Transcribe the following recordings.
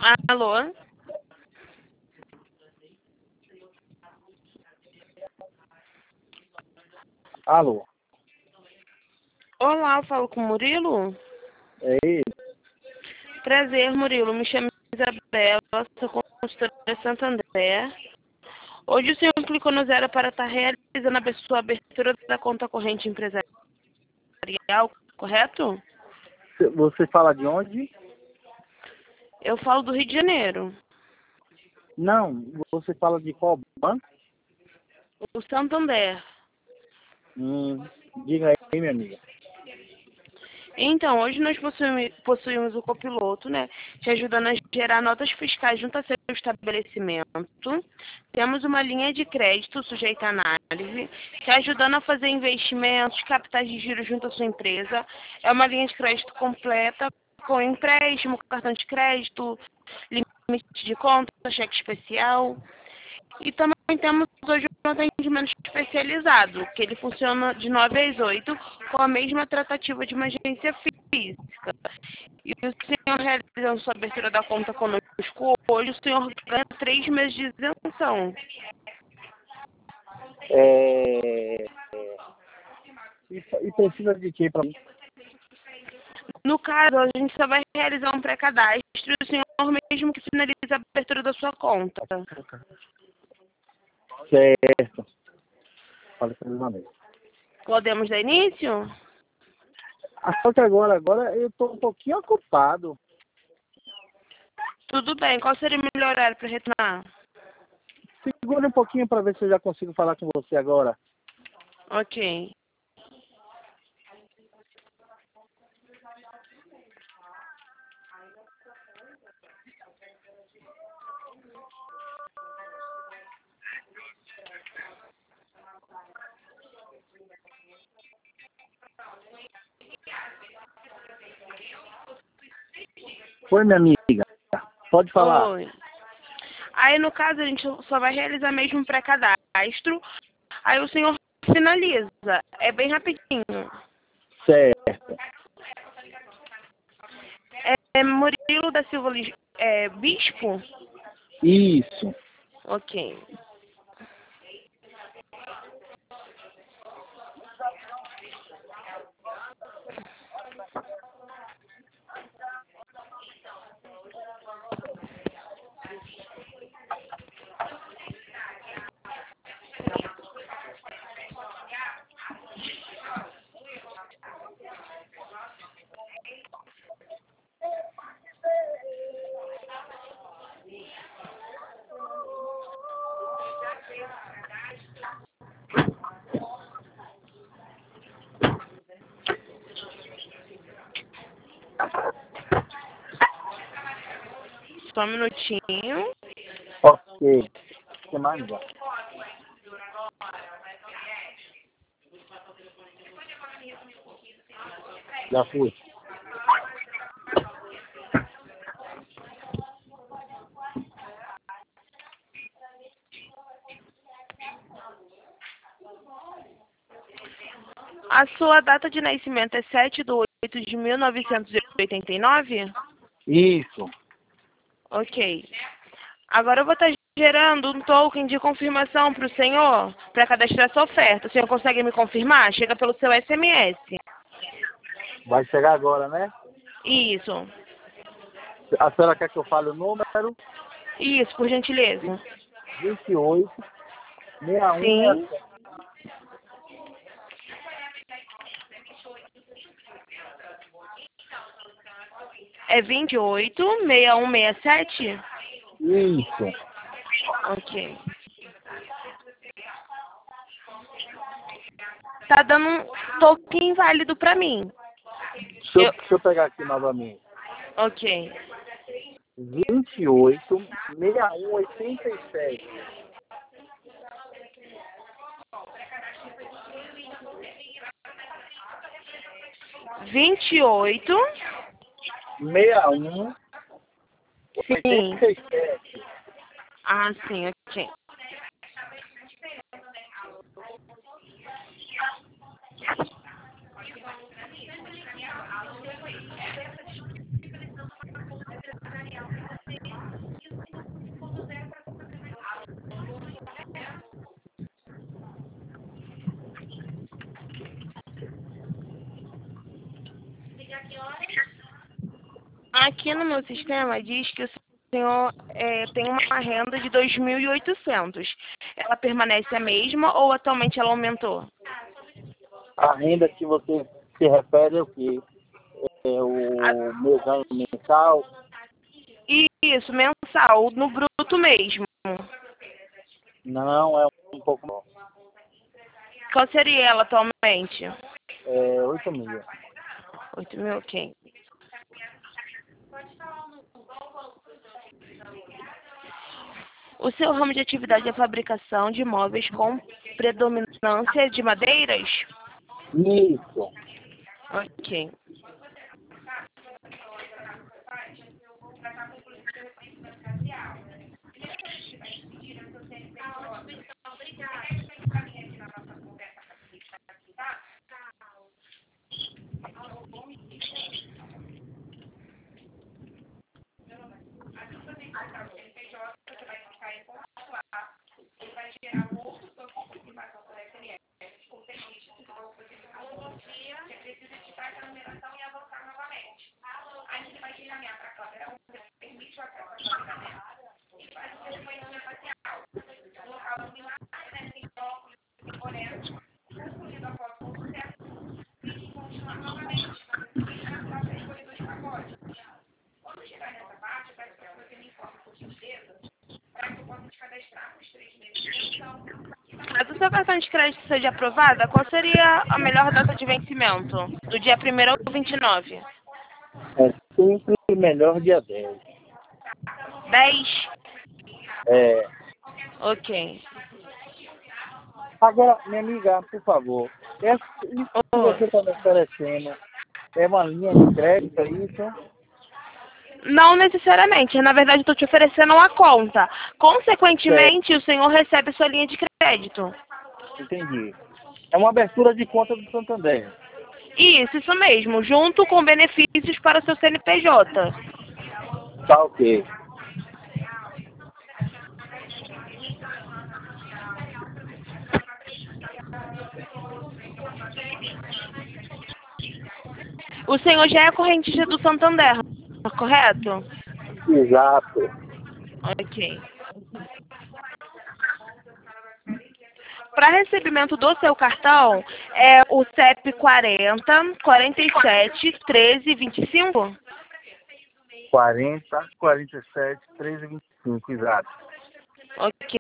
Alô? Alô? Olá, eu falo com o Murilo? É ele? Prazer, Murilo. Me chamo Isabela, sou consultora de Santander. Hoje o senhor clicou no zero para estar realizando a sua abertura da conta corrente empresarial, correto? Você fala de onde? Eu falo do Rio de Janeiro. Não, você fala de qual banco? O Santander. Diga aí, minha amiga. Então, hoje nós possuímos o copiloto, né, te ajudando a gerar notas fiscais junto ao seu estabelecimento. Temos uma linha de crédito sujeita à análise, te ajudando a fazer investimentos, capitais de giro junto à sua empresa. É uma linha de crédito completa, com empréstimo, cartão de crédito, limite de conta, cheque especial. E também temos hoje um atendimento especializado, que ele funciona de 9 às 8, com a mesma tratativa de uma agência física. E o senhor realizando sua abertura da conta conosco hoje, o senhor ganha 3 meses de isenção. E precisa de quê para mim? No caso, a gente só vai realizar um pré-cadastro e o senhor mesmo que finaliza a abertura da sua conta. Certo. Fala com uma vez. Podemos dar início? Só que agora eu estou um pouquinho ocupado. Tudo bem. Qual seria o melhor horário para retornar? Segura um pouquinho para ver se eu já consigo falar com você agora. Ok. Oi, minha amiga. Pode falar. Oi. Aí, no caso, a gente só vai realizar mesmo um pré-cadastro. Aí o senhor finaliza. É bem rapidinho. Certo. É Murilo da Silva Bispo? Isso. Ok. Só um minutinho. Ok. O que mais? Já fui. A sua data de nascimento é 7/8/1989? Isso. Ok. Agora eu vou estar gerando um token de confirmação para o senhor, para cadastrar essa oferta. O senhor consegue me confirmar? Chega pelo seu SMS. Vai chegar agora, né? Isso. A senhora quer que eu fale o número? Isso, por gentileza. 28 Sim. 6167. É 28/6167? Isso. Ok. Tá dando um token inválido para mim. Deixa eu pegar aqui novamente. Ok. 28 6187. 28. 61 Sim. 87. Ah, sim, ok. Aqui no meu sistema diz que o senhor tem uma renda de 2.800. Ela permanece a mesma ou atualmente ela aumentou? A renda que você se refere é o quê? É A- o meu ganho mensal? Isso, mensal, no bruto mesmo. Não, é um pouco maior. Qual seria ela atualmente? É 8.000. 8.000, ok. O seu ramo de atividade é fabricação de móveis com predominância de madeiras? Isso. Ok. Caso o seu cartão de crédito seja aprovado, qual seria a melhor data de vencimento? Do dia 1º ao 29? É sempre melhor dia 10. 10? É. Ok. Agora, minha amiga, por favor, isso que Oh. você está me oferecendo é uma linha de crédito, é isso? Não necessariamente. Na verdade, estou te oferecendo uma conta. Certo, Consequentemente, o senhor recebe sua linha de crédito. entendi. É uma abertura de conta do Santander. Isso mesmo. Junto com benefícios para o seu CNPJ. Tá ok. O senhor já é correntista do Santander, correto? Exato. Ok. Para recebimento do seu cartão, é o CEP 40 47 13 25? 40, 47, 13, 25, exato. Ok.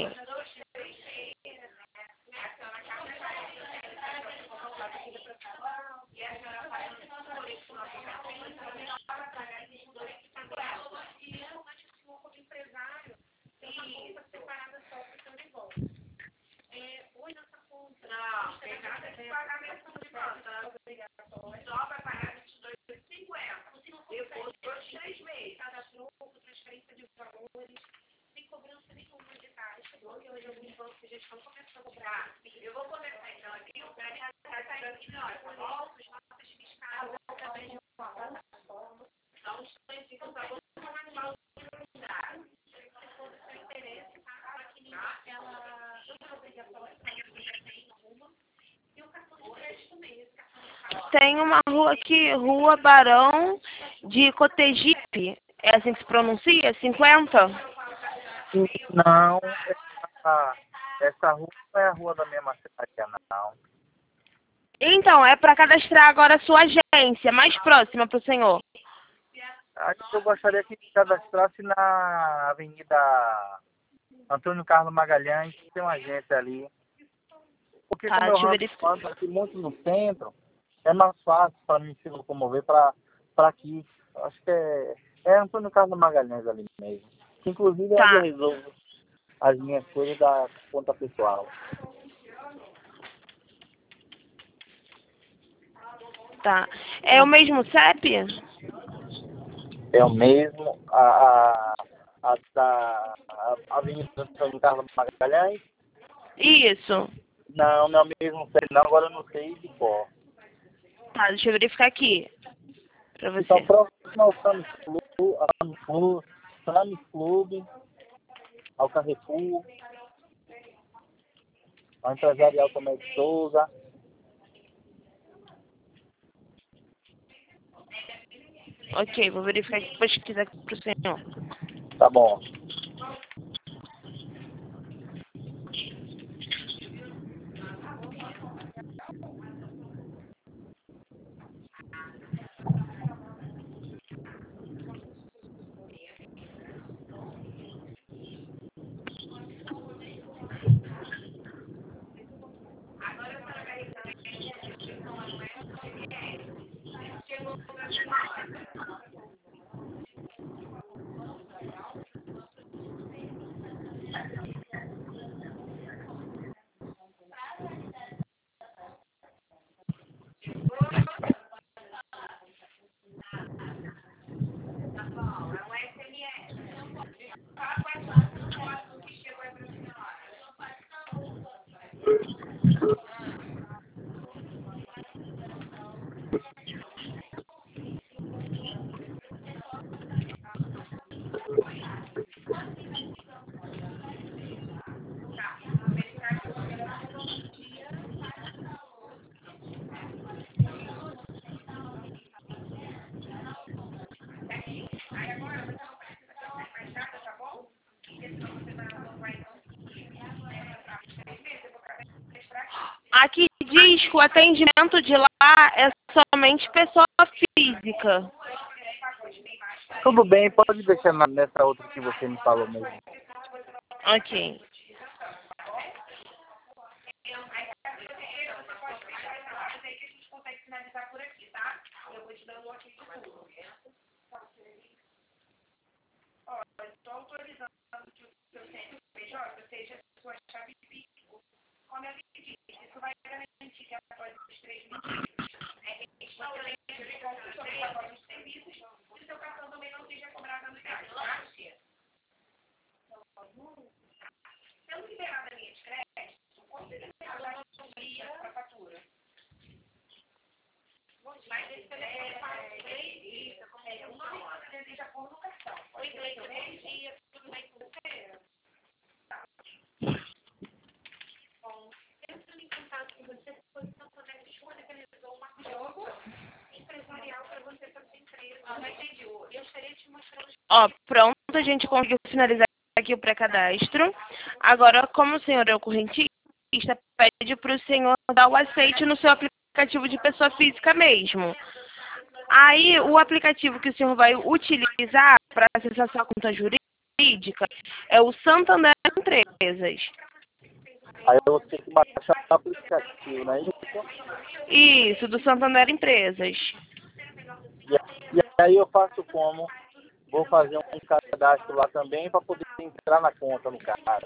Tem uma rua aqui, Rua Barão de Cotegipe. É assim que se pronuncia? 50? Não, essa rua não é a rua da minha marcenaria, não. Então, é para cadastrar agora a sua agência mais próxima para o senhor. Aí eu gostaria que cadastrasse na Avenida Antônio Carlos Magalhães, que tem uma agência ali. Porque Tá, como eu deixa eu ando verificar. aqui muito no centro, é mais fácil para mim se locomover para aqui. Acho que é Antônio Carlos Magalhães ali mesmo. Inclusive é onde eu Tá, resolvo as minhas coisas da conta pessoal. tá. É o mesmo CEP? É o mesmo, a Avenida Antônio Carlos Magalhães. Isso. Não, não é o mesmo, sei não, agora eu não sei de qual. Tá, deixa eu verificar aqui para Então, você. próximo ao Sami Clube, ao Carrefour, ao Empresarial Tomé de Souza. Ok, vou verificar aqui depois que quiser para o senhor. Tá bom. Aqui diz que o atendimento de lá é somente pessoa física. Tudo bem, pode deixar nessa outra que você me falou mesmo. Ok. Ó, pronto, a gente conseguiu finalizar aqui o pré-cadastro. Agora, como o senhor é o correntista, pede para o senhor dar o aceite no seu aplicativo de pessoa física mesmo. Aí, o aplicativo que o senhor vai utilizar para acessar sua conta jurídica é o Santander Empresas. Aí eu vou ter que baixar o aplicativo, não é isso? Isso, do Santander Empresas. E aí eu faço como? Vou fazer um cadastro lá também para poder entrar na conta no cara.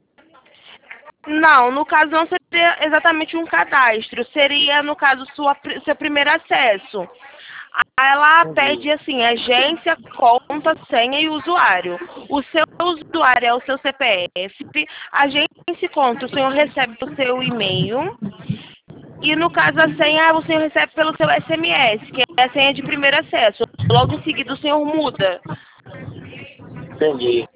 Não, no caso não seria exatamente um cadastro, seria, no caso, seu primeiro acesso. Aí ela pede assim, agência, conta, senha e usuário. O seu usuário é o seu CPF, agência e conta, o senhor recebe o seu e-mail. E no caso a senha, o senhor recebe pelo seu SMS, que é a senha de primeiro acesso. Logo em seguida o senhor muda. Entendi.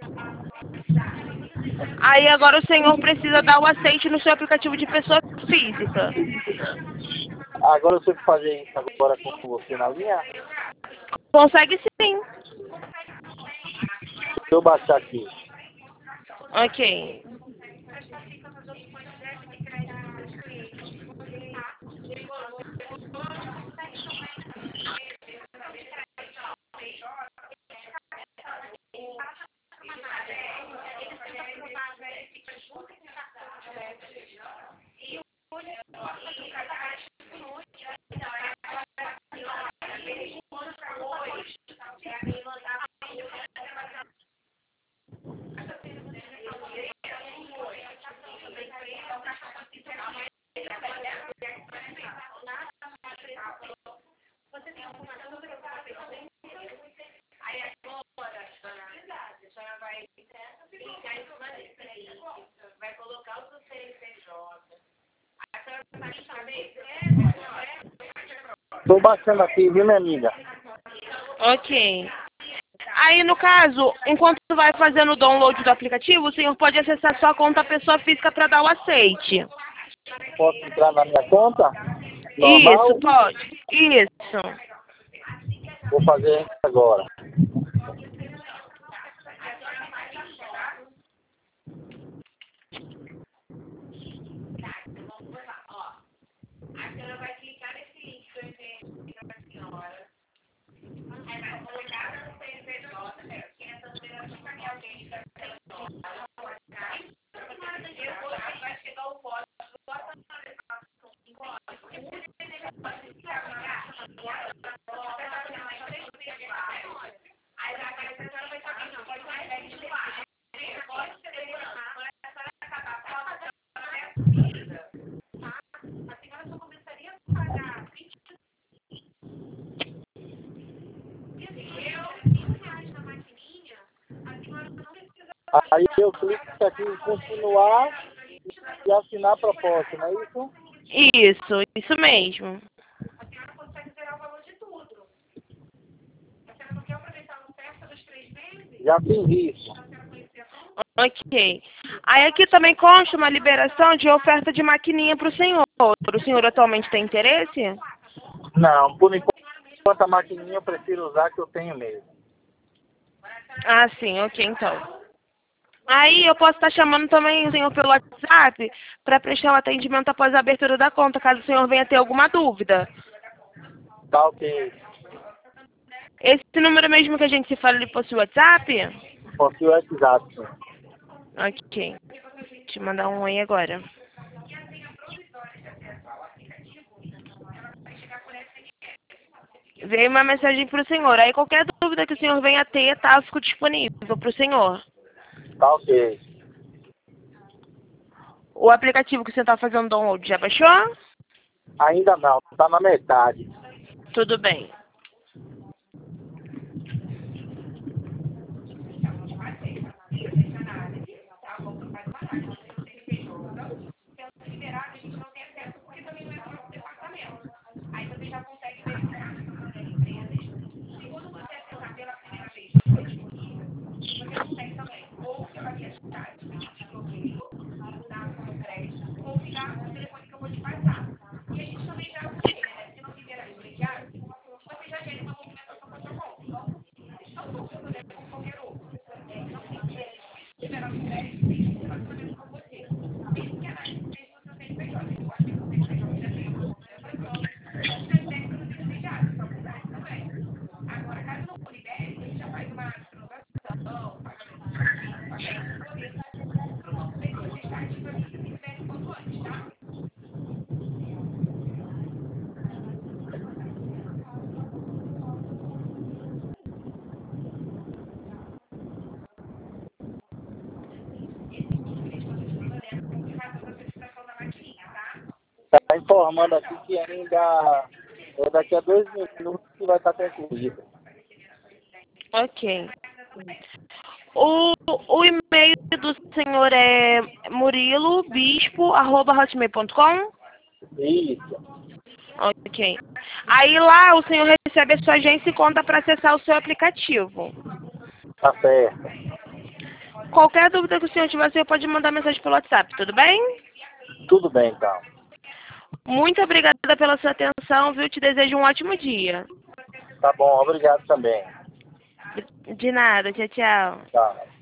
Aí agora o senhor precisa dar o aceite no seu aplicativo de pessoa física. Agora eu sei fazer isso agora com você na linha. Consegue sim. Se eu baixar aqui. Ok. Estou baixando aqui, viu, minha amiga? Ok. Aí, no caso, enquanto vai fazendo o download do aplicativo, o senhor pode acessar sua conta pessoa física para dar o aceite. Posso entrar na minha conta? Normal? Isso, pode. Isso. Vou fazer agora. Aí eu clico aqui em continuar e assinar a proposta, não é isso? Isso mesmo. Já fiz isso. Ok. Aí aqui também consta uma liberação de oferta de maquininha para o senhor. O senhor atualmente tem interesse? Não, por enquanto a maquininha eu prefiro usar que eu tenho mesmo. Ah, sim, ok, então. Aí eu posso estar chamando também o senhor pelo WhatsApp para prestar o atendimento após a abertura da conta, caso o senhor venha ter alguma dúvida. Tá ok. Esse número mesmo que a gente se fala, ele possui WhatsApp? Possui o WhatsApp, sim. Ok. Deixa eu mandar um oi agora. Veio uma mensagem para o senhor. Aí qualquer dúvida que o senhor venha ter, tá, eu fico disponível para o senhor. Tá ok. O aplicativo que você está fazendo download já baixou? Ainda não, tá na metade. Tudo bem. Tá informando aqui que ainda é daqui a 2 minutos que vai estar concluído. Ok. O e-mail do senhor é murilobispo@hotmail.com? Isso, Ok. Aí lá o senhor recebe a sua agência e conta para acessar o seu aplicativo. tá certo. Qualquer dúvida que o senhor tiver, o senhor pode mandar mensagem pelo WhatsApp, tudo bem? Tudo bem, então. Muito obrigada pela sua atenção, viu? Te desejo um ótimo dia. Tá bom, obrigado também. De nada, tchau, tchau. Tá.